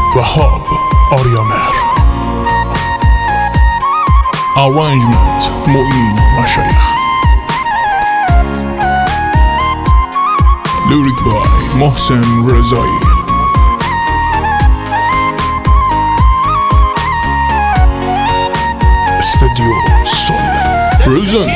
وهاب آریامهر. Arrangement معین مشایخ. Lyric by محسن رضایی. استودیو سول پرزنت.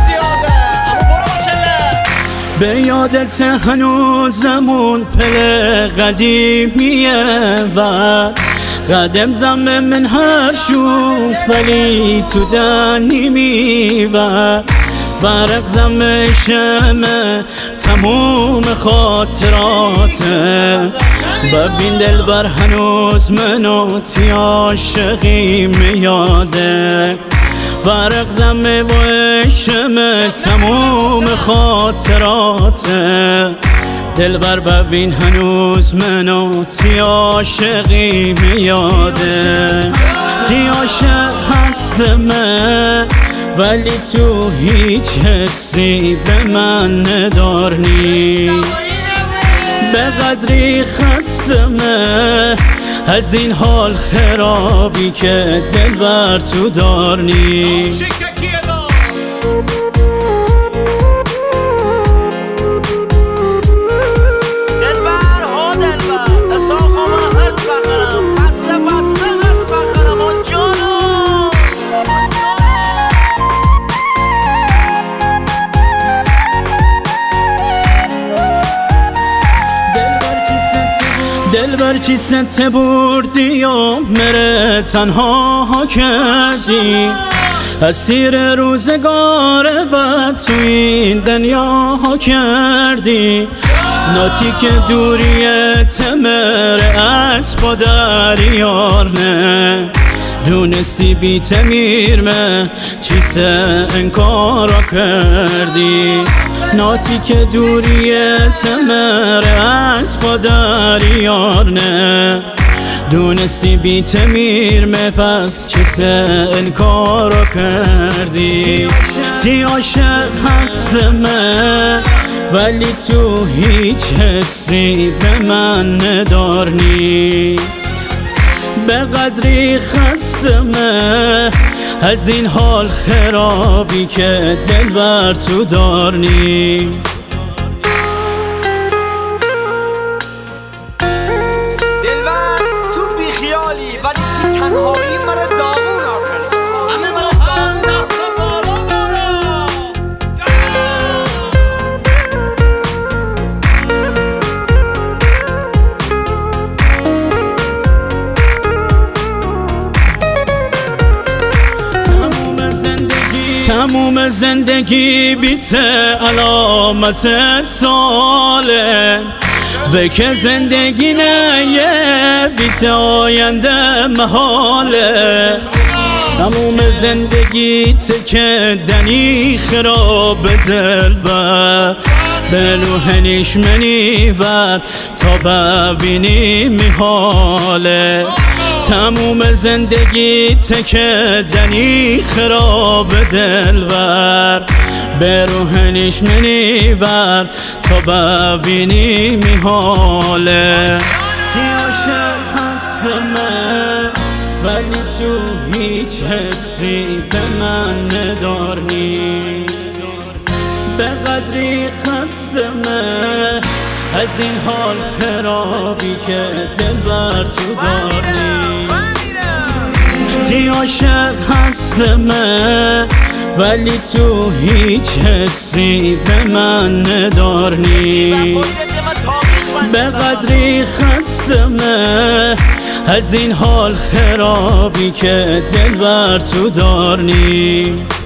به یادت هنوزمون پل قدیمیه و قدم زم من هر شوف ولی تو دنی میبر برق زم شمه تموم خاطراته. ببین دلبر هنوز منو تی عاشقی میاده برق زمه و شمه تموم خاطراته. دلبر ببین هنوز منو تی عاشقی میاده. تی عاشق هستمه ولی تو هیچ حسی به من ندارنی. به قدری خستمه از این حال خرابی که دلبر تو دارنی. دلبر چی ست بردی و مره تنها کردی. اسیر روزگار بد تو این دنیا کردی. ناتی که دوریت مره از با دریار نه. دونستی بی تمیر من چیسه انکارا کردی. ناتی که دوریت مره از با دریار نه. دونستی بی تمیر من پس چیسه انکارا کردی. تی عاشق هستمه ولی تو هیچ حسی به من ندارنی. به قدری خستمه از این حال خرابی که دلبر تو دارنی. دلبر تو بیخیالی ولی تی تنهایی مرا داغون آخری. همه با هم دست و بالا تموم زندگی بیت علامت ساله. به که زندگی نه بیت آینده محاله. تموم زندگی که دنی خراب دلبر به نوحنیش منی بر تا ببینی میحاله. تموم زندگی که دنی خراب دلبر به روحنیش منی بر تا ببینی میحاله. تی عاشق هستمه ولی تو هیچ حسی به من ندارنی. به قدری خستمه از این حال خرابی که دلبر تو دارنی. تی عاشق هستمه ولی تو هیچ حسی به من ندارنی. به قدری خستمه از این حال خرابی که دلبر تو دارنی.